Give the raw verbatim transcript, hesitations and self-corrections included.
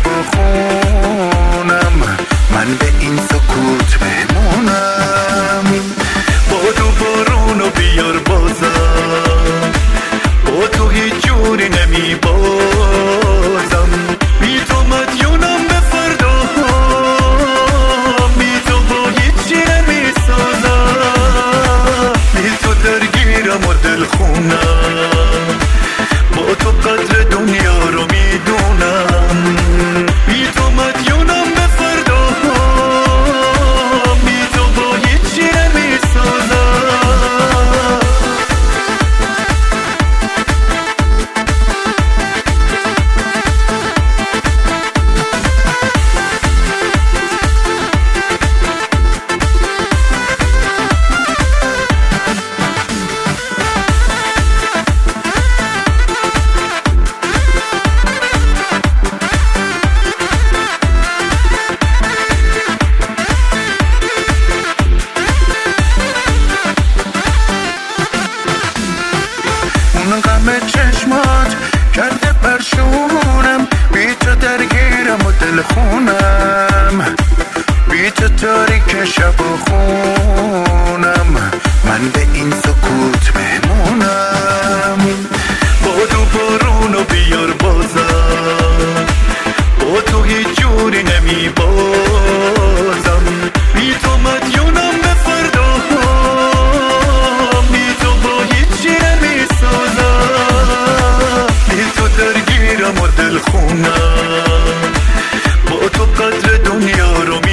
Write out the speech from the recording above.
شب و خونم، من به این سکوت بمونم. باد و بارونو بیار بازم، با تو هیچ جوری نمی بازم. بی تو مدیونم به فردا، بی تو با هیچی نمی سازم. بی تو درگیرم و دل خونم، با تو قدر دنیا رو میدونم. بی تو مدیونم به فردا، بی تو با هیچی نمی سازم. اون غم چشمات کرده پرشونم، بی تو درگیرم و دل خونم. بی تو تاریک شب و خونم، من به این سکوت بمونم. باد و بارونو بیار بازم، با تو هیچ جوری نمی بازم. بی تو مدیونم به فردا، بی تو با هیچی نمی سازم. بی تو درگیرم و دل خونم، با تو قدر دنیا رو